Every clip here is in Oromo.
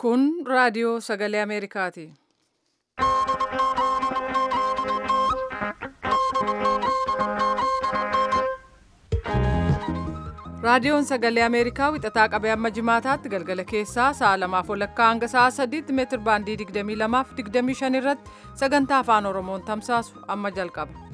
Kun raadiyoo sagalee Ameerikaati. Raadiyoon sagalee Ameerikaa wixataa qabee amma jimaataatti galgala keessaa sa'a 2:00 hanga sa'a 3:00 meetir baandii 22 fi 25 irratti sagantaa afaan Oromoon tamsaasu amma jalqaba.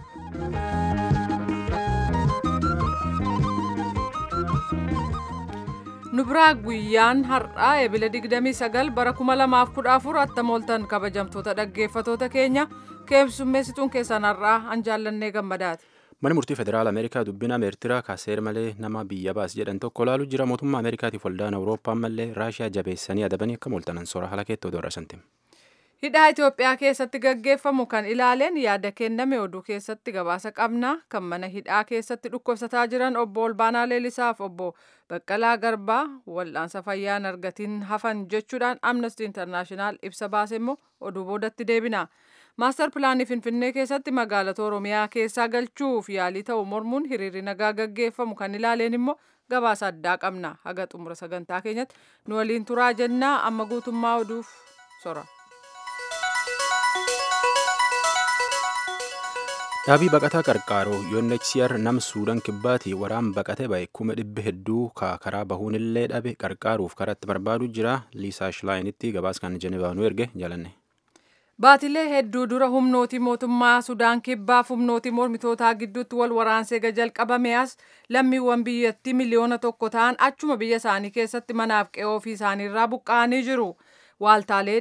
Nu biraa guyyaan har'aa eebila 29 bara 2014 attamooltan kabajamtoota dhaggeeffatoota keenya keessummeessituun keessan har'aa anjaallannee gammadaati. Manni murtii federaala Ameerikaa dubbina Eertiraa kaaseer malee nama biyya baas jedhan tokko ilaaluu jira. Mootummaa Ameerikaatiif waldaan Awurooppaa malee Raashiyaa jabeessanii adabanii akka mooltanan soora halakeetti oduu irrasanti. Hidhaa Itoophiyaa keessatti gaggeeffamu kan ilaaleen yaada kenname oduu keessatti gabaasa qabna. Kan mana hidhaa keessatti dhukkubsataa jiran obbo Olbaanaa Leelisaaf obbo Baqqalaa Garbaa wal'aansa fayyaan argatiin hafan jechuudhaan Amnesty International ibsa baase immoo oduu boodatti deebina. Maastar pilaanii Finfinnee keessatti magaalota Oromiyaa keessaa galchuuf yaalii ta'u mormuun hiriirri nagaa gaggeeffamu kan ilaaleen immoo gabaasa addaa qabna. Haga xumura sagantaa keenyatti nu waliin turaa jennaa amma guutummaa oduuf sora. Dhaabii baqataa qarqaaroo UNHCR nam Suudaan kibbaati waraan baqate bahe 100,000 karaa bahuun illee dhabe qarqaaruuf karatti barbaadu jira. Liisaa Shilaayiinitti gabaas kan Jenevaa nu erge jalanne. Baatilee hedduu dura humnooti mootummaa Sudaan kibbaaf humnooti mormitootaa gidduutti wal waraansee jalqabame as lammiiwwan biyyattii miliyoona 1 ta'an achuma biyya isaanii keessatti manaaf qe'oo ofii isaaniirraa buqqa'anii jiru. Waaltaalee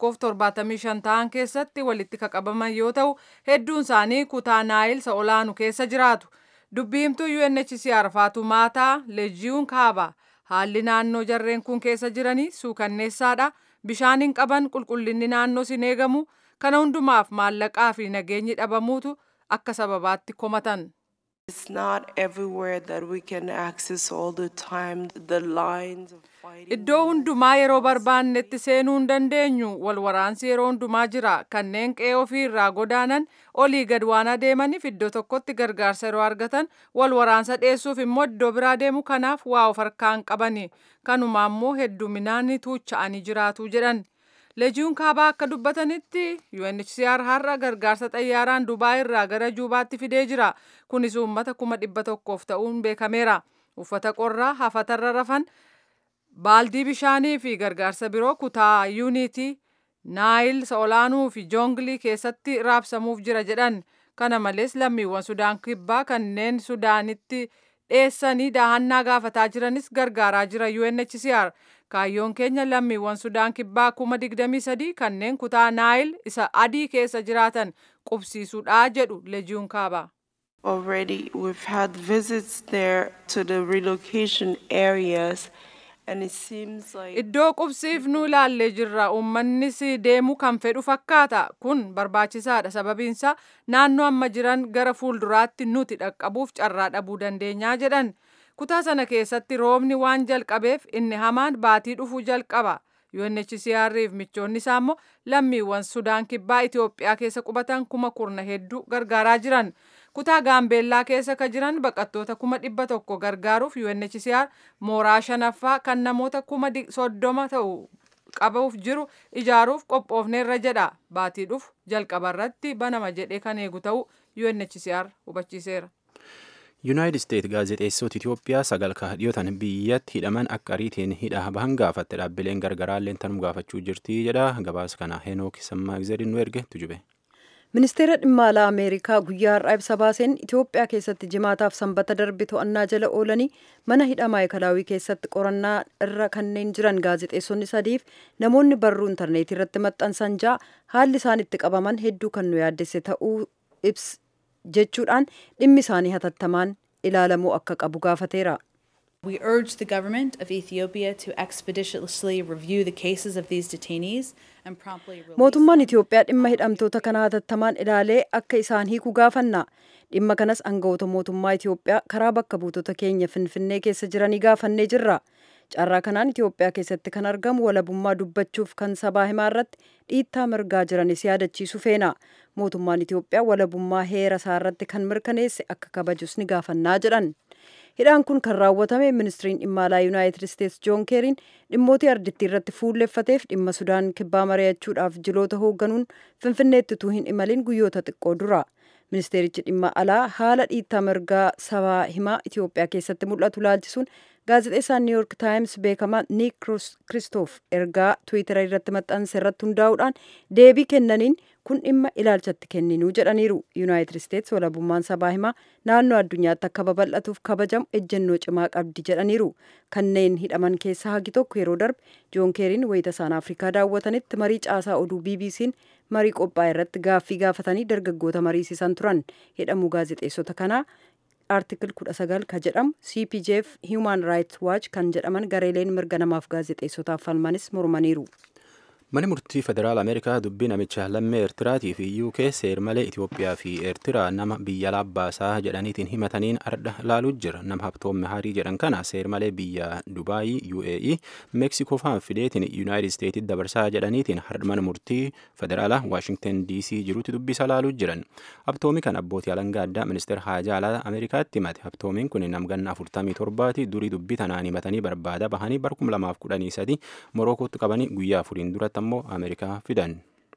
175 ta'an keessatti walitti qabaman yoo ta'u hedduun isaanii kutaa Naayil isa olaanu keessa jiraatu. Dubbii himtuu UNHCR Faatumaataa Leejiyuun kaaba. Haalli naannoo jarreen kun keessa jiranii suukanneessaadha. Bishaan hin qaban, qulqullinni naannoo hin eegamu. Kana hundumaaf maallaqaa fi nageenyi dhabamuutu akka sababaatti komatan. It's not everywhere that we can access all the time the lines of fighting. Iddoo hundumaa yeroo barbaannetti seenuu hin dandeenyu. Wal waraansi yeroo hundumaa jira. Kanneen qe'ee ofii irraa godaanan olii gad waan adeemaniif iddoo tokkotti gargaarsa yeroo argatan wal waraansa dheessuuf immoo iddoo biraa deemu kanaaf waa of harkaa hin qabani. Kanumaa immoo hedduminaan tuucha'anii jiraatu jedhan. Leejiyuun kaabaa akka dubbatanitti UNHCR har'a gargaarsa xayyaaraan Dubaay irraa gara Juubaatti fidee jira. Kunis uummata 100,000 ta'uun beekameera. Uffata qorraa hafatarra rafan baaldii bishaanii fi gargaarsa biroo kutaa Yuunitii, Naayil isa olaanuu fi Joongilii keessatti raabsamuuf jira jedhan. Kana malees lammiiwwan Sudaan kibbaa kanneen Sudaanitti dheessanii daahannaa gaafataa jiranis gargaaraa jira UNHCR. Kaayyoon keenya lammiiwwan Sudaan kibbaa 23,000 kanneen kutaa Naayil isa adii keessa jiraatan qubsiisuudha jedhu Leejiyuun kaaba. Already we've had visits there to the relocation areas and it seems like Iddoo qubsiifnu ilaallee jirra. Uummannis deemuu kan fedhu fakkaata. Kun barbaachisaadha. Sababiinsa naannoo amma jiran gara fuulduraatti nuti dhaqqabuuf carraa dhabuu dandeenyaa jedhan. Kutaa sana keessatti roobni waan jalqabeef inni hamaan baatii dhufuu jalqaba. UNHCR fi michoonni isaa immoo lammiiwwan Sudaan kibbaa Itoophiyaa keessa qubatan 10,000 hedduu gargaaraa jiran. Kutaa Gaambeellaa keessa ka jiran baqattoota 100,000 gargaaruuf UNHCR mooraa 5ffaa kan namoota 30,000 ta'u qabuuf jiru ijaaruuf qophoofneerra jedha. Baatii dhufu jalqaba irratti banama jedhee kan eegu ta'u UNHCR hubachiiseera. Yuunaayitid Isteet gaazexeessota Itoophiyaa 9 dhiyootan biyyatti hidhaman akka ariitiin hidhaa bahan gaafatte dhaabbileen gargaraalleen tanuma gaafachuu jirti jedha. Gabaasa kana Henook Sammaagzeriin nu erge tujube. Ministeera dhimma alaa Ameerikaa guyyaa har'aa ibsa baaseen Itoophiyaa keessatti jimaataaf sanbata darbe to'annaa jala oolanii mana hidhaa maayikalaawii keessatti qorannaa irra kanneen jiran gaazexeessonni 3 namoonni barruu intarneetii irratti maxxansan 6 haalli isaan itti qabaman hedduu kan nu yaaddesse ta'uu ibsa jechuudhaan dhimmi isaanii hatattamaan ilaalamuu akka qabu gaafateera. We urge the government of Ethiopia to expeditiously review the cases of these detainees and promptly release Mootummaan Itoophiyaa dhimma hidhamtoota kana hatattamaan ilaalee akka isaan hiiku gaafanna. Dhimma kanas aangawoota mootummaa Itoophiyaa karaa bakka buutota keenya Finfinnee keessa jiranii gaafannee jirra. Carraa kanaan Itoophiyaa keessatti kan argamu walabummaa dubbachuuf kan sabaa himaa irratti dhiittaa mirgaa jiranis yaadachiisu feena. Mootummaan Itoophiyaa walabummaa heera isaa irratti kan mirkaneesse akka kabajus ni gaafannaa jedhan. Hidhaan kun kan raawwatame ministiriin dhimma alaa Yuunaayitid Isteets Joon Keeriin dhimmoota ardittii irratti fuulleeffateef dhimma Sudaan kibbaa mari'achuudhaaf jiloota hoogganuun Finfinneetti utuu hin imalin guyyoota xiqqoo dura. Ministeerichi dhimma alaa haala dhiittaa mirgaa sabaa himaa Itoophiyaa keessatti mul'atu laalchisuun gaazexeessaan New York Times beekamaa Nick Christoph ergaa Tiwiitara irratti maxxanse irratti hundaa'uudhaan deebii kennaniin kun dhimma ilaalchatti kenninuu jedhaniiru. Yuunaayitid Isteets walabummaan sabaa himaa naannoo addunyaatti akka babal'atuuf kabajamu ejjennoo cimaa qabdi jedhaniiru. Kanneen hidhaman keessaa hagi tokko yeroo darbe Joon Keeriin wayita isaan Afrikaa daawwatanitti marii caasaa oduu BBC'n marii qophaa'e irratti gaaffii gaafatanii dargaggoota mariisisan turan. Hidhamuu gaazexeessota kanaa Artikil 19 kan jedhamu CPJF Human Rights Watch kan jedhaman gareeleen mirga namaaf gaazexeessotaaf falmanis mormaniiru. Mani murtii federaala Ameerikaa dubbii namicha lammii Eertiraatii fi UK seermalee Itoophiyaa fi Eertiraa nama biyya laabbaasaa jedhaniitiin himataniin arda laaluu jira. Nama Habtoom Meharii jedhan kana seermalee biyya Dubaayii UAE Meeksikoo faan fideetiin Yuunaayitid Isteetsitti dabarsaa jedhaniitiin har'a mana murtii federaalaa Waashingtan DC jirutti dubbisa laaluu jiran. Habtoomi kan abbootii alangaa addaa ministeera haajaa alaa Ameerikaatti himate. Habtoomiin kun namganna 47 durii dubbii tanaan himatanii barbaada bahanii bara 2013 Morokootti qabanii guyyaa 4 duratti ammoo Ameerikaa fidan.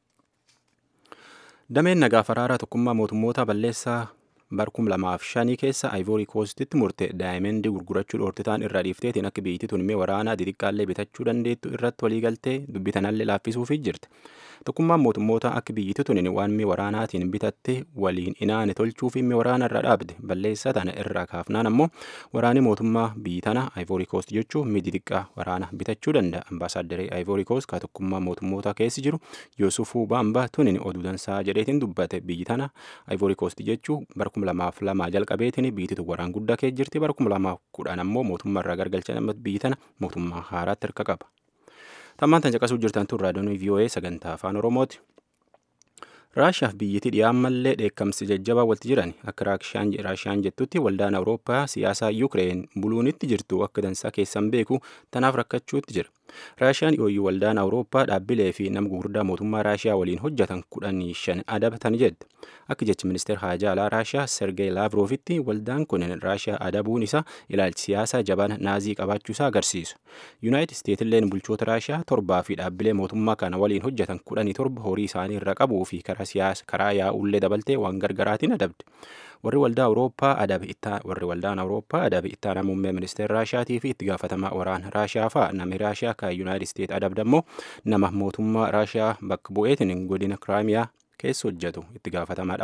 Dameen nagaa faraaraa tokkummaa mootummoota balleessaa bara 2005 keessa Ivory Coastitti murte daayimendii gurgurachuu dhoortitaan irraa dhiifteetiin akka biyyittii tunimee waraanaa xixiqqaallee bitachuu dandeettu irratti waliigaltee dubbii tanallee laaffisuufii jirti. Tokkummaan mootummoota akka biyyittii tunin waan mi'a waraanaatiin bitatte waliin inaane tolchuu fi mi'a waraana irra dhaabde balleessaa tana irraa kaafnaan ammoo waraani mootummaa biyyi tana Ivory Coast jechuun mi'a xixiqqaa waraana bitachuu danda'a. Ambaasaaddaree Ivory Coast ka tokkummaa mootummoota keessa jiru Yoosufuu Baambaa tunin oduu dansaa jedheetiin dubbate biyyi tana Ivory Coast jechuun bara 2002 jalqabeetiin biyyittii waraan guddaa keessa jirti bara 2010 ammoo mootummaa irraa gargalchan biyyi tana mootummaa haaraatti hirka qaba. Tammaan tan caqasuu jirtan tun raadiyoon VOA sagantaa afaan Oromooti. Raashiyaaf biyyittii dhiyaan mallee dheekkamsi jajjabaa walitti jiran akka Raashiyaan jettutti waldaan Awurooppaa siyaasaa Yuukireen buluunitti jirtu akka dansaa keessan beeku tanaaf rakkachuutti jira. Raashiyaan yooyyuu waldaan Awurooppaa dhaabbilee fi nama gurguddaa mootummaa Raashiyaa waliin hojjetan 15 adabatan jedhe. Akka jechi ministeera haajaa alaa Raashiyaa Sergey Lavroovitti waldaan kun Raashiyaa adabuun isaa ilaalchi siyaasaa jabaan naazii qabaachuusaa agarsiisu. Yuunaayitid Isteetsilleen bulchoota Raashiyaa 7 fi dhaabbilee mootummaa kana waliin hojjetan 17 horii isaanii irra qabuu fi karaa yaa'ullee dabaltee waan gargaraatiin adabde. Warri waldaan Awurooppaa adabe ittaanaa muummee ministeera Raashiyaatii fi itti gaafatamaa waraana Raashiyaa fa'a namni Raashiyaa kan Yuunaayitid Isteet adabdammoo nama mootummaa Raashiyaa bakka bu'eetiin godina Kiraamiyaa keessa hojjetu itti gaafatamaa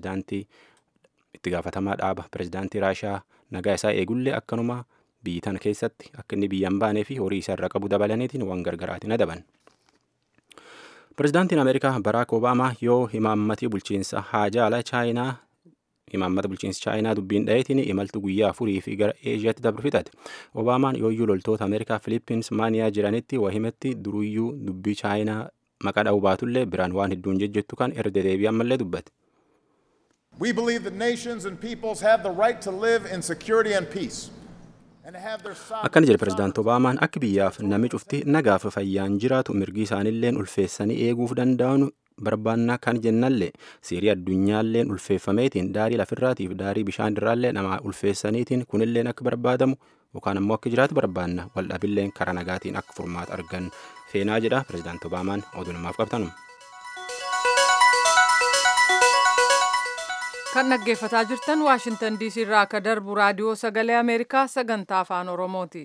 dhaaba pirezidaantii Raashiyaa nagaa isaa eegullee akkanuma biyyi tana keessatti akka inni biyya hin baanee fi horii isaa irra qabu dabalaniitiin waan gargaraatiin adaban. Pirezidaantiin Ameerikaa Baraak Obaamaa yoo imaammata bulchiinsa Chaayinaa dubbiin dhaheetiin imaltu guyyaa 4 fi gara Eeshiyaatti dabarfate. Obaamaan yooyyuu loltoota Ameerikaa Filippins maaniyaa jiranitti wahimetti duruyyuu dubbii Chaayinaa maqaa dha'uu baatullee biraan waan hedduun jejjettu kan erga deebii ammallee dubbate. We believe that nations and peoples have the right to live in security and peace. Akkana jedhe pirezidaanti Obaamaan akka biyyaaf namni cufti nagaaf fayyaan jiraatu mirgi isaaniilleen ulfeessanii eeguuf danda'an barbaannaa kan jennallee seerii addunyaalleen ulfeeffameetiin daarii lafirraatiif daarii bishaan irraallee nama ulfeessaniitiin kunilleen akka barbaadamu yookaan ammoo akka jiraatu barbaanna waldhabilleen karaa nagaatiin akka furmaata argan feenaa jedha pirezidaanti Obaamaan oduu namaaf qabtanu. Kan dhaggeeffataa jirtan Waashingtan DC irraa akka darbu raadiyoo sagalee Ameerikaa sagantaa afaan Oromooti.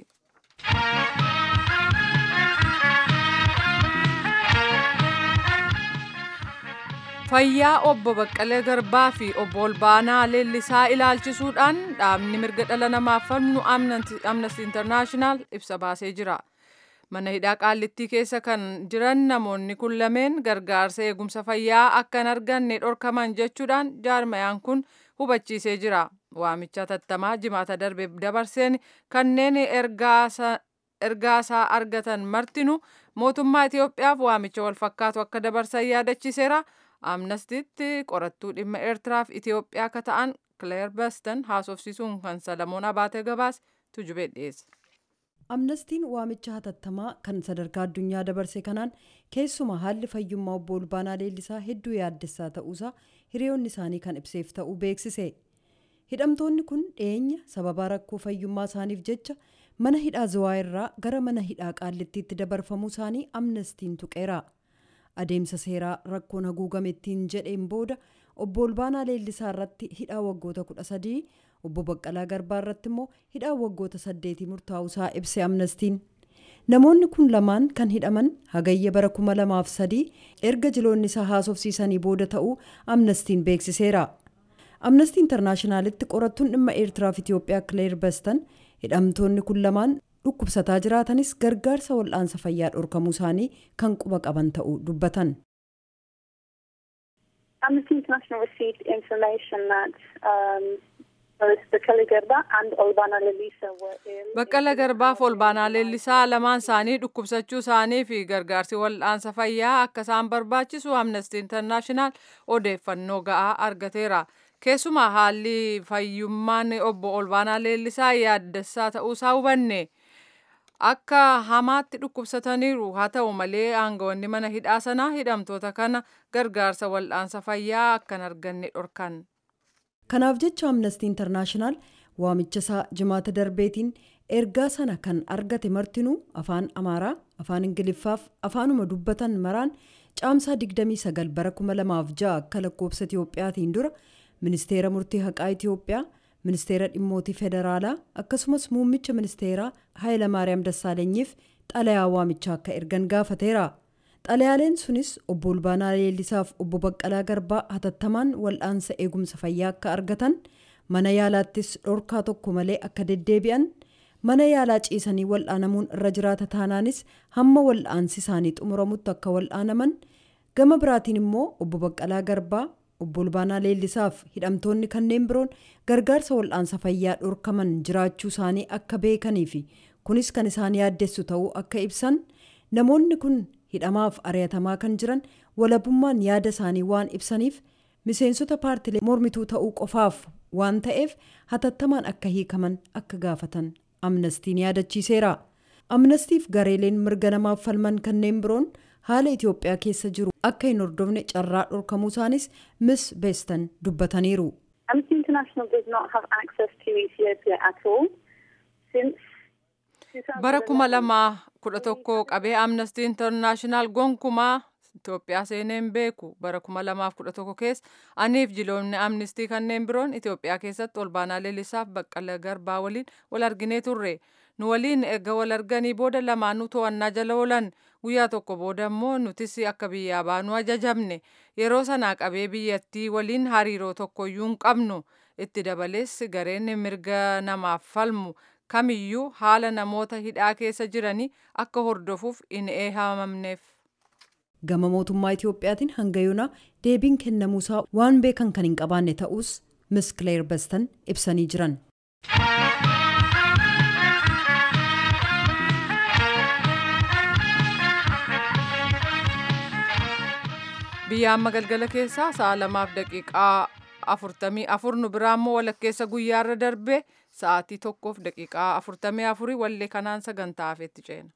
Fayyaa obbo Baqqalee Garbaa fi obbo Olbaanaa Leellisaa ilaalchisuudhaan dhaabni mirga dhala namaaf falmu Amnesty International ibsa baasee jira. Mana hidhaa Qaallittii keessa kan jiran namoonni kun lameen gargaarsa eegumsa fayyaa akka hin arganne dhorkaman jechuudhaan jaarmayaan kun hubachiisee jira. Waamicha tattamaa jimaata darbe dabarseen kanneen ergaasaa argatan martinu mootummaa Itoophiyaaf waamicha wal fakkaatu akka dabarsan yaadachiiseera. Amnestytti qorattuu dhimma Eertiraaf Itoophiyaa akka ta'an Claire Baston haasofsiisuun kan Salamoon Abaatee gabaase tujubee dhiyeesse. Amnestiin waamicha hatattamaa kan sadarkaa addunyaa dabarse kanaan keessumaa haalli fayyummaa obbo Olbaanaa Leellisaa hedduu yaaddessaa ta'uusaa hiriyoonni isaanii kan ibseef ta'uu beeksise. Hidhamtoonni kun dhiyeenya sababa rakkoo fayyummaa isaaniif jecha mana hidhaa Zawaa irraa gara mana hidhaa Qaallittiitti dabarfamuu isaanii Amnestiin tuqeera. Adeemsa seeraa rakkoon haguugame ittiin jedheen booda obbo Olbaanaa Leellisaa irratti hidhaa waggoota 13, obbo Baqqalaa Garbaa irratti immoo hidhaa waggoota 8 murtaa'uusaa ibse Amnestiin. Namoonni kun lamaan kan hidhaman hagayya bara 2003 erga jiloonni isaa haasofsiisanii booda ta'uu Amnestiin beeksiseera. Amnesty Internationalitti qorattuun dhimma Eertiraaf Itoophiyaa Claire Beston hidhamtoonni kun lamaan dhukkubsataa jiraatanis gargaarsa wal'aansa fayyaa dhorkamuu isaanii kan quba qaban ta'uu dubbatan. Amnesty International received information that both Baqqalaa Garbaa and Olbaanaa Leellisaa were ill. Baqqalaa Garbaa fi Olbaanaa Leellisaa lamaan isaanii dhukkubsachuu isaanii fi gargaarsi wal'aansa fayyaa akka isaan barbaachisu Amnesty International odeeffannoo ga'aa argateera. Keessumaa haalli fayyummaan obbo Olbaanaa Leellisaa yaaddessaa ta'uusaa hubanne. Akka hamaatti dhukkubsataniiru haa ta'u malee aangawoonni mana hidhaa sanaa hidhamtoota kana gargaarsa wal'aansa fayyaa akkan arganne dhorkan. Kanaaf jecha Amnesty International waamicha isaa jimaata darbeetiin ergaa sana kan argate martinuu afaan Amaaraa, afaan Ingiliffaaf afaanuma dubbatan maraan caamsaa 29 bara 2006 akka lakkoofsa Itiyoophiyaatiin dura Ministeera Murtii Haqaa Itiyoophiyaa, Ministeera Dhimmootii Federaalaa akkasumas muummicha ministeeraa Hayilamaariyaam Dassaalenyiif xalayaa waamichaa akka ergan gaafateera. Xalayaaleen sunis obbo Olbaanaa Leellisaaf obbo Baqqalaa Garbaa hatattamaan wal'aansa eegumsa fayyaa akka argatan, mana yaalaattis dhorkaa tokko malee akka deddeebi'an, mana yaalaa ciisanii wal'aanamuun irra jiraata taanaanis hamma wal'aansi isaanii xumuramutti akka wal'aanaman, gama biraatiin immoo obbo Baqqalaa Garbaa, obbo Olbaanaa Leellisaaf hidhamtoonni kanneen biroon gargaarsa wal'aansa fayyaa dhorkaman jiraachuu isaanii akka beekanii fi kunis kan isaan yaaddessu ta'uu akka ibsan. Namoonni kun hidhamaaf ari'atamaa kan jiran walabummaan yaada isaanii waan ibsaniif miseensota paartilee mormituu ta'uu qofaaf waan ta'eef hatattamaan akka hiikaman akka gaafatan Amnestiin yaadachiiseera. Amnestiif gareeleen mirga namaaf falman kanneen biroon haala Itoophiyaa keessa jiru akka hin hordofne carraa dhorkamuu isaanis Miss Beston dubbataniiru. Amnesty International does not have access to Ethiopia at all since Bara 2011 qabee Amnesty International gonkumaa Itoophiyaa seeneen beeku. Bara 2011 keessa aniif jiloonni Amnesty kanneen biroon Itoophiyaa keessatti Olbaanaa Leellisaaf Baqqalaa Garbaa waliin wal arginee turre. Nu waliin erga wal arganii booda lamaanuu to'annaa jala oolan. Guyyaa tokko booda immoo nutis akka biyyaa baanu ajajamne. Yeroo sanaa qabee biyyattii waliin hariiroo tokkoyyuu hin qabnu. Itti dabalees gareen mirga namaaf falmu kamiyyuu haala namoota hidhaa keessa jiranii akka hordofuuf hin eeyyamamneef. Gama mootummaa Itiyoophiyaatiin hanga yoonaa deebiin kennamuusaa waan beekan kan hin qabaanne ta'us Miss Claire Beston ibsanii jiran. Biyya amma galgala keessaa sa'a 2:44 nu biraa immoo walakkeessa guyyaarra darbe sa'aatii 1:44 wallee kanaan sagantaa hafeetti ceena.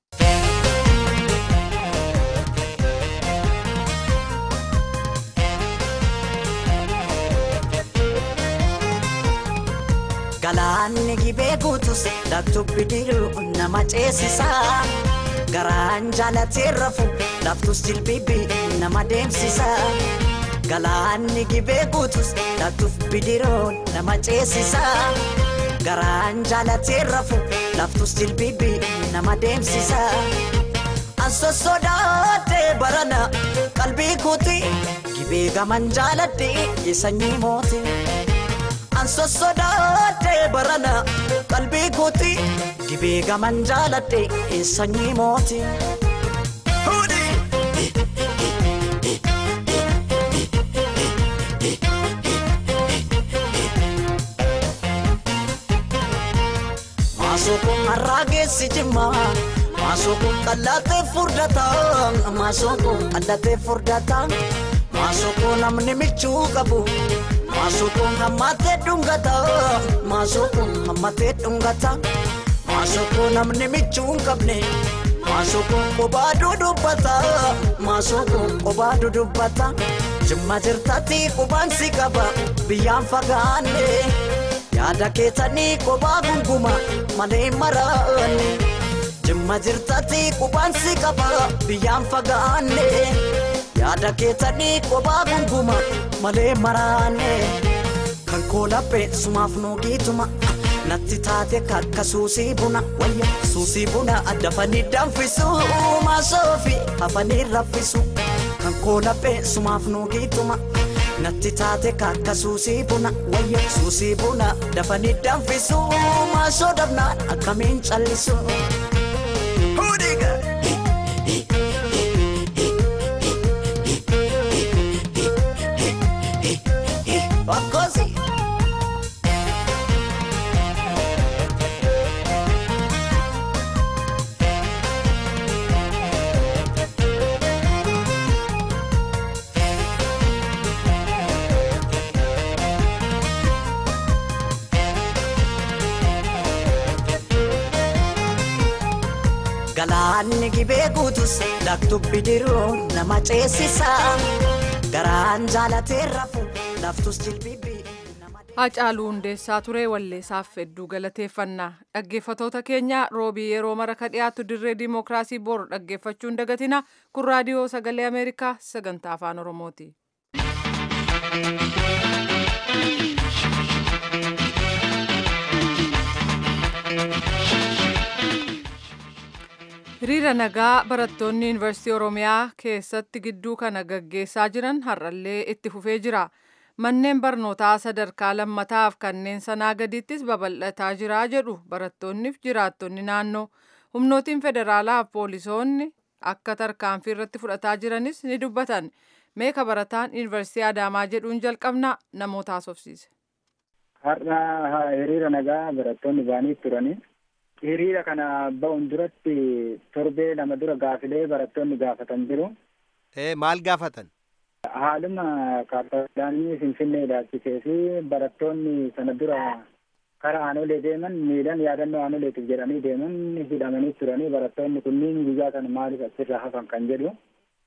Galaanni gibee guutus laftubbi diruu nama ceesisaa. Garaan jaalatee rafu laftus jilbibi nama deemsisa. Galaanni gibee guutus laftuuf bidiroon nama ceesisa. Garaan jaalatee rafu laftus jilbibi nama deemsisa. Anso sodaatee barana qalbii kuuti gibee gaman jaaladhee sanyii mooti. Anso sodaatee barana qalbii kuuti gibee gaman jaaladhee sanyii mooti. Maasokon haraageessi jimma maasokon qallatee furdata maasokon qallatee furdata maasokon namni michuu qabu maasokon hammatee dhungata maasokon hammatee dhungata maasokon namni michuu qabne maasokon qobaaduu dubbata maasokon qobaaduu dubbata jimma jirtatti qubaansi qaba biyyaan fagaanne yaada keessanii kophaa gunguma malee maraanne jimma jirtatti qubaan si qaba biyyaan fagaanne yaada keessanii kophaa gunguma malee maraanne kan koolaphee sumaaf nuugiituma natti taate kakka suusii buna wayya suusii buna addafanii danfisu maasoofi hafanii raffisu kan koolaphee sumaaf nuugiituma natti taate kakka suusii buna wayya suusii buna dafanii danfisu maasoo dabnaan akkamiin callisu. Galaanni gibee guutus laktubbi diruu nama ceesisa garaan jaalatee rafu laftus jilbibi. Hacaaluu Hundeessaa ture walleessaaf hedduu galateeffannaa. Dhaggeeffatoota keenya roobii yeroo mara ka dhiyaatu dirree dimookiraasii boru dhaggeeffachuu hin dagatina. Kun raadiyoo sagalee Ameerikaa sagantaa afaan Oromooti. Hiriira nagaa barattoonni Yuunivarsiitii Oromiyaa keessatti gidduu kana gaggeessaa jiran har'allee itti fufee jira. Manneen barnootaa sadarkaa lammataaf kanneen sanaa gadiittis babal'ataa jira jedhu barattoonniif jiraattonni naannoo. Humnootiin federaalaaf poolisoonni akka tarkaanfii irratti fudhataa jiranis ni dubbatan. Meeqa barataan Yuunivarsiitii Adaamaa jedhuun jalqabna namoota haasofsiise. Har'a hiriira nagaa barattoonni ba'anii turanii. Hiriira kana ba'uun duratti torbee lama dura gaafilee barattoonni gaafatan jiru. Maal gaafatan? Haaluma kaapitaanii Finfinnee ilaalchisee fi barattoonni sana dura karaa aanolee deeman miidhaan yaadannoo aanoleetiif jedhanii deeman hidhamanii turanii barattoonni kunniin guyyaa sana maaliif asirraa hafan kan jedhu.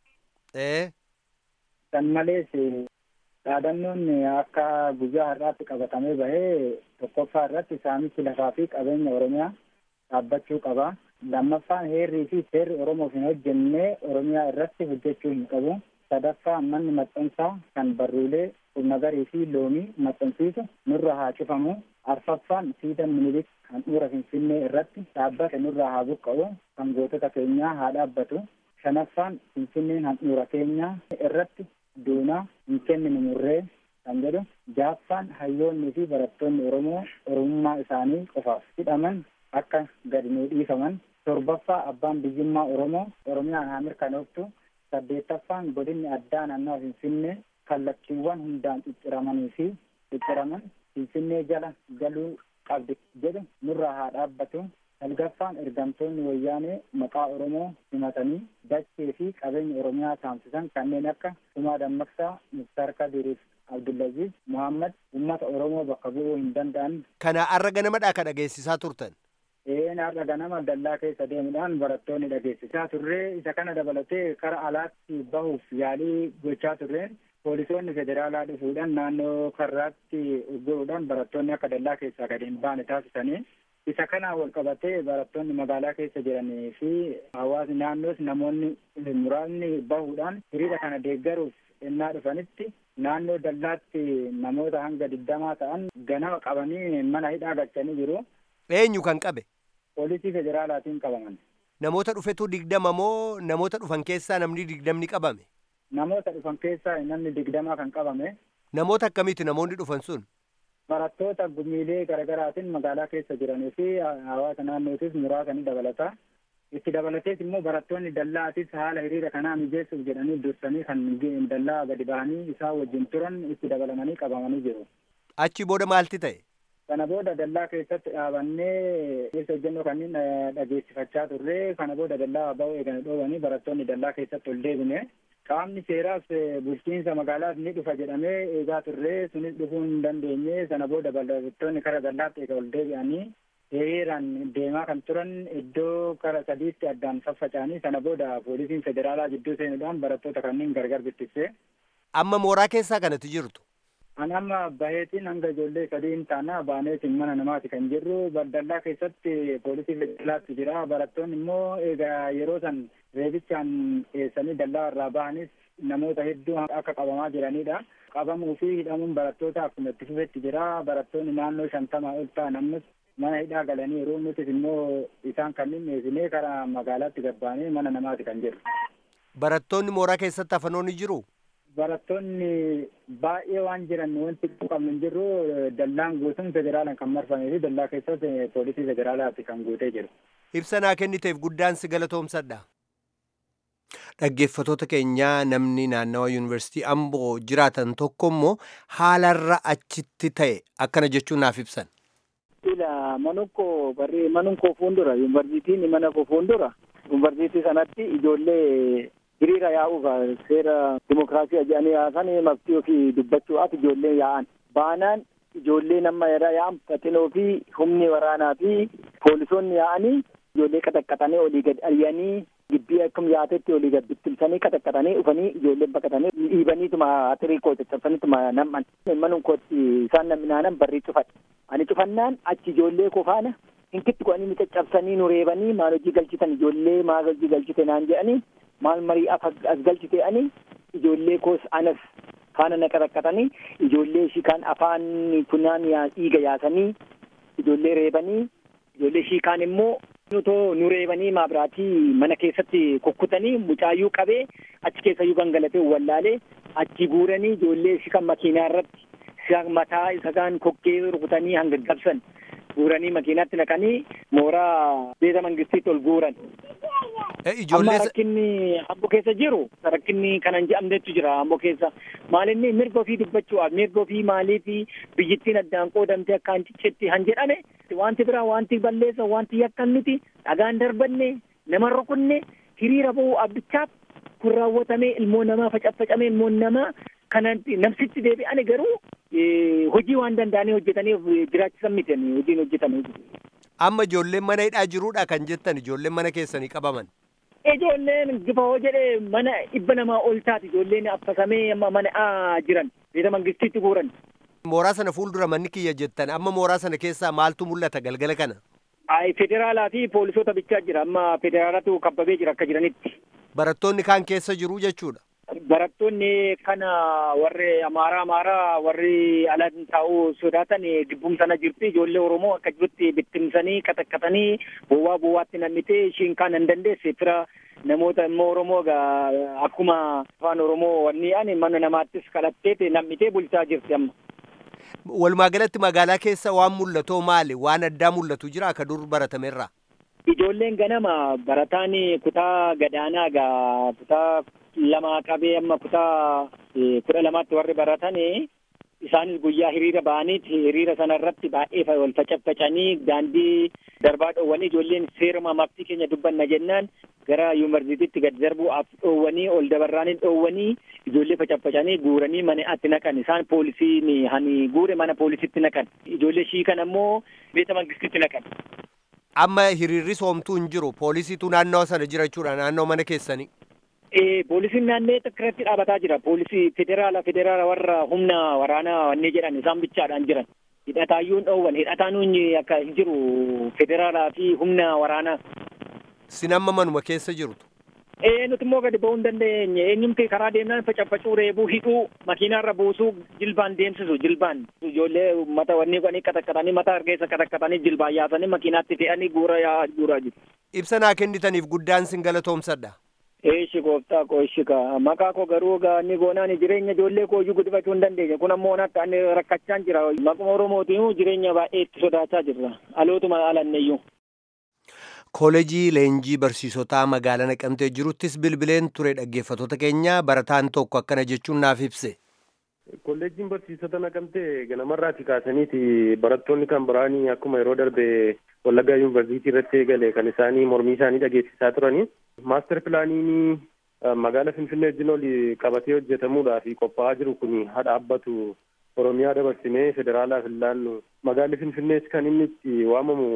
San malees yaadannoon akka guyyaa har'aatti qabatamee bahee tokkoffaa irratti saamichi lafaa fi qabeenya Oromiyaa dhaabbachuu qaba. Lammaffaan heerrii fi seerri Oromoof hin hojjennee Oromiyaa irratti hojjechuu hin qabu. Sadaffaa manni maxxansaa kan barruulee nagarii fi loomii maxxansiisu nurra haa cufamu. Arfaffaan siidaan Minilik handhuura Finfinnee irratti dhaabbate nurraa haa buqqa'u. Kan gootota keenyaa haa dhaabbatu. Shanaffaan Finfinneen handhuura keenyaa irratti duunaa hin kenninu murree kan jedhu. Jaaffaan hayyoonnii fi barattoonni Oromoo Oromummaa isaanii qofaaf hidhaman akka gadi nuu dhiifaman. Torbaffaa abbaan biyyummaa Oromoo Oromiyaan haa mirkanooftu. Saddeettaffaan godinni addaa naannoo Finfinnee kallattiiwwan hundaan cicciramanii fi cicciraman Finfinnee jala galuu qabdi jedhu nurraa haa dhaabbatu. Salgaffaan ergamtoonni wayyaanee maqaa Oromoo himatanii dachee fi qabeenya Oromiyaa saamsisan kanneen akka Kumaa Dammaqsaa, Muktaar Kadiiriif Abdullaziz Muhammad uummata Oromoo bakka bu'uu hin danda'an. Kana har'a ganamadhaa ka dhageessisaa turtan? Har'a ganama dallaa keessa deemuudhaan barattoonni dhageessisaa turree isa kana dabalatee kara alaatti bahuuf yaalii gochaa turreen poolisoonni federaalaa dhufuudhaan naannoo karraatti ugguruudhaan barattoonni akka dallaa keessaa gadi hin baane taasisanii isa kana wal qabatee barattoonni magaalaa keessa jiranii fi hawaasni naannoos namoonni muraasni bahuudhaan hiriira kana deeggaruuf ennaa dhufanitti naannoo dallaatti namoota hanga 20 ta'an ganama qabanii mana hidhaa galchanii jiru. Eenyu kan qabe? Poolisii federaalaatiin qabaman. Namoota dhufetu 20 moo namoota dhufan keessaa namni 20 qabame? Namoota dhufan keessaa namni 20 kan qabame. Namoota akkamiiti namoonni dhufan sun? Barattoota gumiilee garaagaraatiin magaalaa keessa jiranii fi hawaasa naannootis muraasa ni dabalata. Itti dabalatees immoo barattoonni dallaatis haala hiriira kanaa mijeessuuf jedhanii dursanii kan dallaa gadi bahanii isaa wajjin turan itti dabalamanii qabamanii jiru. Achi booda maalti ta'e? Kana booda dallaa keessatti dhaabannee ibsa ejjennoo kanneen dhageessifachaa turre. Kana booda dallaa ba'uu eeganii dhoowwanii barattoonni dallaa keessatti ol deebine. Qaamni seeraas bulchiinsa magaalaas ni dhufa jedhamee eegaa turre. Sunis dhufuu hin dandeenye. Sana booda barattoonni kara dallaatti eega ol deebi'anii hiriiraan deemaa kan turan iddoo kara sadiitti addaan faffaca'anii. Sana booda poolisiin federaalaa jidduu seenuudhaan barattoota kanneen gargar bittinse. Amma mooraa keessaa kanatti jirtu? Ani amma baheetiin hanga ijoollee sadii hin taana baaneetiin mana namaati kan jirru. Dallaa keessatti poolisii federaalaatti jira. Barattoonni immoo egaa yeroo san reebichaan dhiyeessanii dallaa irraa bahanis namoota hedduu akka qabamaa jiranidha. Qabamuu fi hidhamuun barattoota akkuma itti fufetti jira. Barattoonni naannoo 50 ol ta'an ammas mana hidhaa galanii yeroo nutis immoo isaan kanneen dhiyeessinee karaa magaalaatti gabbaanee mana namaati kan jiru. Barattoonni mooraa keessatti hafanoonni jiru? Barattoonni baay'ee waan jiran wanti qabnu hin jirru. Dallaan guutuun federaalaan kan marfamee fi dallaa keessatti poolisii federaalaati kan guutee jiru. Ibsa naa kenniteef guddaan si galatoomsadha. Dhaggeeffatoota keenyaa namni naannawa yuunivarsiitii Amboo jiraatan tokko immoo haalarra achitti ta'e akkana jechuun naaf ibsan. Manun koo fuuldura yuunivarsiitiin mana koo fuuldura yuunivarsiitii sanatti ijoollee hiriira yaa'uuf seera dimokiraasii jedhanii yaasan maftii ofii dubbachuudhaaf ijoollee yaa'an. Baanaan ijoollee nama yaa'an Faxinoo fi humni waraanaa fi poolisoonni yaa'anii ijoollee qaxaqqatanii olii gad ari'anii gibbii akkam yaatetti olii gad bittimsanii qaxaqqatanii dhufanii ijoollee baqatanii dhiibaniituma atirii koo caccabsaniituma nam'an. Manun kootti isaan nam'inaanan barrii cufadhe. Ani cufannaan achi ijoollee koo faana hinkitti qo'anii ni caccabsanii nu reebanii maal hojii galchitan ijoollee maal hojii galchite naan jedhanii maal marii as galchite ani ijoollee koos anas faana na qaxaqqatanii ijoollee ishii kaan afaan funaan dhiiga yaasanii ijoollee reebanii ijoollee ishii kaan immoo nutoo nu reebanii maabiraatii mana keessatti kukkutanii mucaayyuu qabee achi keessayyuu gangalatee wallaalee achi guuranii ijoollee ishii kan makiinaa irratti mataa isa kaan kokkee rukutanii hanga gabsan guuranii makiinaatti naqanii mooraa beeta mangistiitti ol guuran. Amma rakkinni Amboo keessa jiru rakkinni kanan jedhamnetu jira Amboo keessa. Maalinni mirga ofii dubbachuudhaaf mirga ofii maalii fi biyyittiin addaan qoodamte akka hantichetti han jedhame wanti biraa wanti balleessa wanti yakkan nuti dhagaan darbanne nama rukunne hiriira ba'uu abbichaaf kun raawwatamee ilmoo namaa facaffacamee ilmoo namaa kanatti namsitti deebi'ane garuu hojii waan danda'anii hojjetaniif jiraachisan miti hojiin hojjetame. Amma ijoolleen mana hidhaa jiruudha kan jettan ijoolleen mana keessanii qabaman. Ijoolleen gifawoo jedhee mana 100 ol taati ijoolleen affasamee mana jiran beeta mangistiitti guuran. Mooraa sana fuuldura manni kiyya jettan amma mooraa sana keessaa maaltu mul'ata galgala kana? Federaalaa fi poolisoota bichaa jira amma federaalatu kabbabee jira akka jiranitti. Barattoonni kaan keessa jiru jechuudha. Barattoonni kana warri amaaraa warri ala taa'uu sodaatan gibbum sana jirti ijoollee Oromoo akka jirutti bittimsanii qaxaqqatanii bowwaatti namnitee ishiin kaan hin dandeesse fira namoota immoo Oromoo akkuma afaan Oromoo wanni ani mana namaattis kadhatteeti namnitee bulchaa jirti amma. Walumaa galatti magaalaa keessa waan mul'atu maali? Waan addaa mul'atu jira akka dur baratamerraa? Ijoolleen ganama barataan kutaa gadaanaa kutaa 2 qabee amma kutaa 12tti warri baratan isaanis guyyaa hiriira ba'aniiti hiriira sana irratti baay'ee wal facaffacanii daandii darbaa dhoowwanii ijoolleen seeruma maftii keenya dubbanna jennaan gara yuunivarsiitiitti gad darbuudhaaf dhoowwanii ol dabarraanii dhoowwanii ijoollee facaffacanii guuranii manatti naqan isaan poolisiin hani guure mana poolisiitti naqan ijoollee ishii kan ammoo beeta mangistiitti naqan. Amma hiriirri soomtuu hin jiru poolisiitu naannoo sana jira jechuudha naannoo mana keessanii. Poolisiin naannoo irratti dhaabataa jira. Poolisii federaala warra humna waraanaa wanni jedhan isaan bichaadhaan jiran. Hidhataayyuun dhoowwan hidhataanuun akka hin jiru federaalaa fi humna waraanaa. Sin amma manuma keessa jirtu? Nuti immoo gadi ba'uu hin dandeenye. Eenyumti karaa deemnaan facaffacuu reebuu hidhuu makiinaarra buusuu jilbaan deemsisu jilbaan. Ijoollee mata wanni qanii qaxaqqatanii mata argeessa qaxaqqatanii jilbaan yaasanii makiinaatti fe'anii guuraa jiru. Ibsa naa kennitaniif guddaan sin galatoomsadha. Eeshi gooftaa koo ishika maqaa koo garuu gaanni goonaan jireenya ijoollee koo iyyuu guddifachuu hin dandeenye kun ammoo akka inni rakkachaa jira maquma Oromootiin jireenya baay'ee itti sodaachaa jirra dhalootuma alanneeyyuu. Koolejii leenjii barsiisotaa magaalaa Naqamtee jiruttis bilbileen ture dhaggeeffatoota keenya barataan tokko akkana jechuun naaf ibse. Kolleejjiin barsiisota Naqamtee ganamarraati kaasaniiti barattoonni kan biraanii akkuma yeroo darbe Wallaggaa yuunivarsiitii irratti eegale kan isaanii mormii isaanii dhageessisaa turanii. Maaster pilaaniin magaalaa Finfinnee wajjin oli qabatee hojjetamuudhaaf qophaa'aa jiru kun haa dhaabbatu Oromiyaa dabarsinee federaalaaf hin laannu magaalli Finfinnees kan inni itti waamamu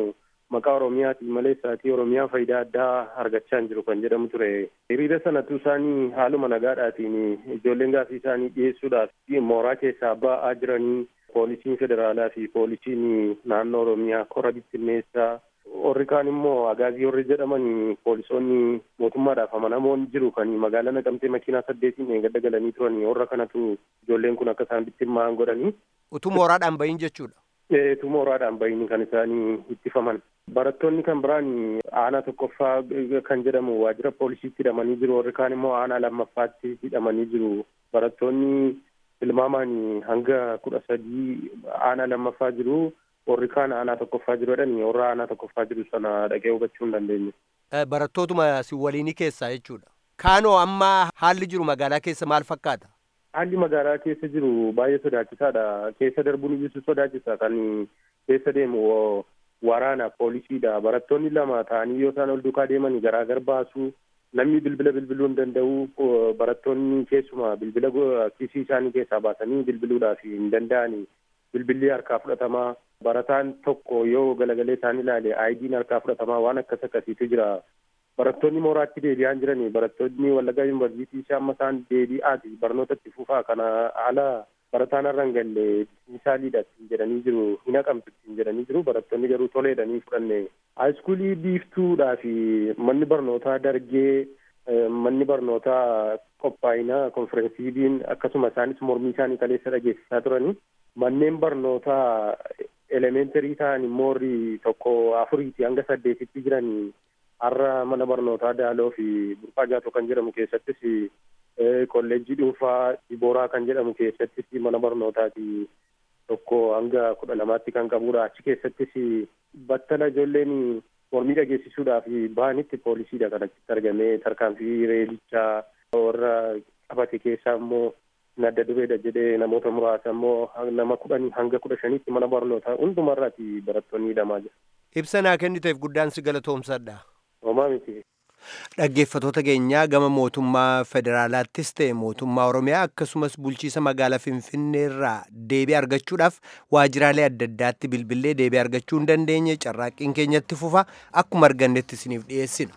maqaa Oromiyaati malee saatii Oromiyaa faayidaa addaa argachaa hin jiru kan jedhamu ture. Hiriira sanatu isaanii haaluma nagaadhaatiin ijoolleen gaaffii isaanii dhiyeessuudhaaf mooraa keessaa ba'aa jiranii poolisiin federaalaa fi poolisiin naannoo Oromiyaa kora bittinneessaa warri kaan immoo agaazii warri jedhaman poolisoonni mootummaadhaaf amanamoon jiru kan magaalaa Naqamtee makiinaa 8 eeggadda galanii turanii warra kanatu ijoolleen kun akka isaan bittimmaa'an godhanii. Utuu mooraadhaan bahin jechuudha. Utuu mooraadhaan bahin kan isaanii ittifaman. Barattoonni kan biraan aanaa tokkoffaa kan jedhamu waajjira poolisiitti hidhamanii jiru. Warri kaan immoo aanaa lammaffaatti hidhamanii jiru. Barattoonni tilmaamaan hanga 13 aanaa lammaffaa jiru. Warri kaan aanaa tokkoffaa jiruudhaan warra aanaa tokkoffaa jiru sana dhaqee hubachuu hin dandeenye. Barattootuma si waliinii keessaa jechuudha. Kaanoo amma haalli jiru magaalaa keessa maal fakkaata? Haalli magaalaa keessa jiru baay'ee sodaachisaadha. Keessa darbuun iyyuu sodaachisa. Kan keessa deemu waraana poolisiidha. Barattoonni lama ta'anii yoo isaan ol duukaa deeman garaagar baasu. Namni bilbila bilbiluu hin danda'u. Barattoonni keessumaa bilbila kiisii isaanii keessaa baasanii bilbiluudhaaf hin danda'ani. Bilbilli harkaa fudhatamaa. Barataan tokko yoo galagalee isaan ilaale ID'n harkaa fudhatamaa waan akkasiitu jira. Barattoonni mooraatti deebi'aa jiranii barattoonni Wallaggaa Yuunivarsiitii amma isaan deebi'aati barnoota itti fufaa kana haala barataan irra hin galle misaaliidha jedhanii jiru hin haqamtu jedhanii jiru barattoonni garuu toleedhanii fudhanne. Haayiskuulii biiftuudhaa fi manni barnootaa dargee manni barnootaa qophaa'inaa konferensiidiin akkasuma isaanis mormii isaanii kaleessa dhageessisaa turanii manneen barnootaa elementarii ta'an immoo tokko 4 hanga 8tti jiranii har'a mana barnootaa Daaloo fi Burqaa Jaatoo kan jedhamu keessattis kolleejjii dhuunfaa Dibooraa kan jedhamu keessattis mana barnootaati tokko hanga 12tti kan qabudha. Achi keessattis battala ijoolleen mormii dhageessisuudhaaf bahanitti poolisiidha kan achitti argamee tarkaanfii reelichaa warra qabate keessaa immoo nadda dureedha jedhee namoota muraasa immoo nama 10 hanga 15tti mana barnootaa hundumarraati barattoonni hidhamaa jiru. Ibsa naa kenniteef guddaan si galatoomsadha. Homaa miti. Dhaggeeffattoota keenyaa gama mootummaa federaalaattis ta'e mootummaa Oromiyaa akkasumas bulchiisa magaalaa Finfinnee irraa deebii argachuudhaaf waajjiraalee adda addaatti bilbilee deebii argachuu hin dandeenye carraaqqiin keenyatti fufa akkuma argannetti isiniif dhiyeessina.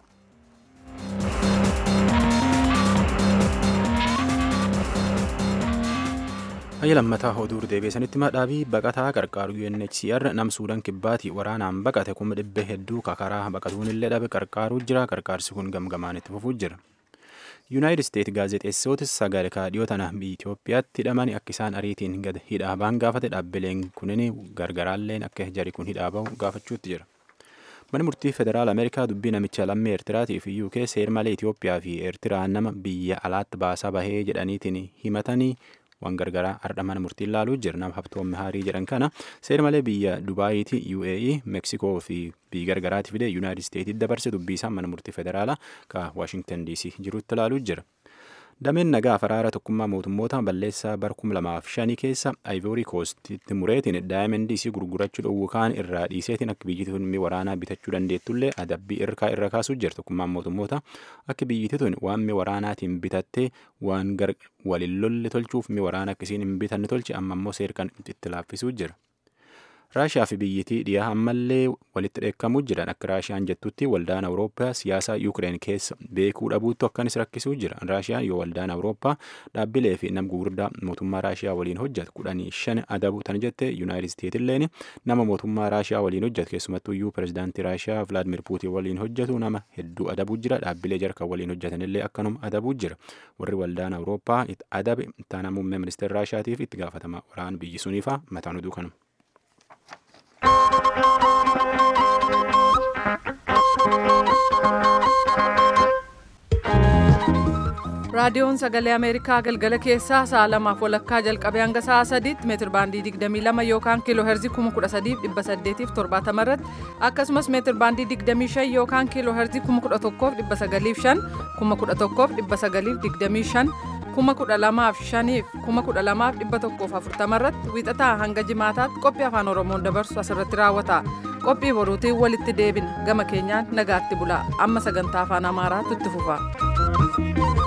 Hayya lammataa oduu deebiisanitti madhaabii baqataa qarqaaru UNHCR nam Suudaan kibbaati waraanaan baqate 100 hedduu karaa baqatuun illee dhabe qarqaaruu jira qarqaarsi kun gamgamaan itti fufuu jira. Yuunaayitid Isteet gaazexeessitoota sagalee kaadhiyoo tana biyya Itoophiyaatti hidhamanii akka isaan ariitiin gad hidhaa ba'an gaafate dhaabbileen kunniin gargaraalleen akka jari kun hidhaa ba'u gaafachuutti jira. Manni murtii federaal Ameerikaa dubbii namicha lammii Eertiraatii fi UK seer malee Itoophiyaa fi Eertiraan nama biyya alaatti baasaa bahee jedhaniitiin himatanii waan gargaraa har'a mana murtii ilaaluu jira. Nama Habtoommi Haarii jedhan kana seer malee biyya Dubaayiiti, UAE, Meksikoo fi biyya gargaraatti fidee Yuunaayitid Isteetitti dabarse dubbii isaan mana murtii federaalaa ka Waashingtan DC jirutti ilaaluu jira. Dameen nagaa faraara tokkummaa mootummoota balleessaa bara 2005 keessa Ivory Coastitti mureetiin Diamond gurgurachuu dhowwu kaan irraa dhiiseetiin akka biyyittiin waraanaa bitachuu dandeettullee adabbii irra kaasuu jira. Tokkummaan mootummoota akka biyyittiin waan waraanaatiin bitattee waan waliin lolle tolchuuf waraana akkasiin hin bitanne tolche amma immoo seerkan itti laaffisuu jira. Raashiyaa fi biyyittii dhiyaa ammallee walitti dheekkamuu jiran akka Raashiyaan jettutti waldaan Awurooppaa siyaasa Yuukireen keessa beekuu dhabuutti akkanis rakkisuu jira. Raashiyaan yoo waldaan Awurooppaa dhaabbilee fi nama gurguddaa mootummaa Raashiyaa waliin hojjetu 15 adabu tan jette Yuunaayitid Isteetilleen nama mootummaa Raashiyaa waliin hojjetu keessumattuu iyyuu pirezidaantii Raashiyaa Vilaadimir Puutiin waliin hojjetu nama hedduu adabuu jira. Dhaabbilee jarka waliin hojjetanillee akkanuma adabuu jira. Warri waldaan Awurooppaa adabe ittaanaa muummee ministeera Raashiyaatiif itti gaafatama waraana biyyi suniifaa mataan oduu kanuma. raadiyoon sagalee ameerikaa galgala keessaa sa'a 2:00 jalqabee hanga sa'a 3tti meetir baandii 22 yookaan kiiloo heerzii 13870 irratti akkasumas meetir baandii 25 yookaan kiiloo heerzii 11905 11925 12005 irratti wiixataa hanga jimaataatti qophii afaan oromoon dabarsu asirratti raawwata. Qophii boruutiin walitti deebina gama keenyaan nagaatti bulaa amma sagantaa afaan amaaraatti itti fufa.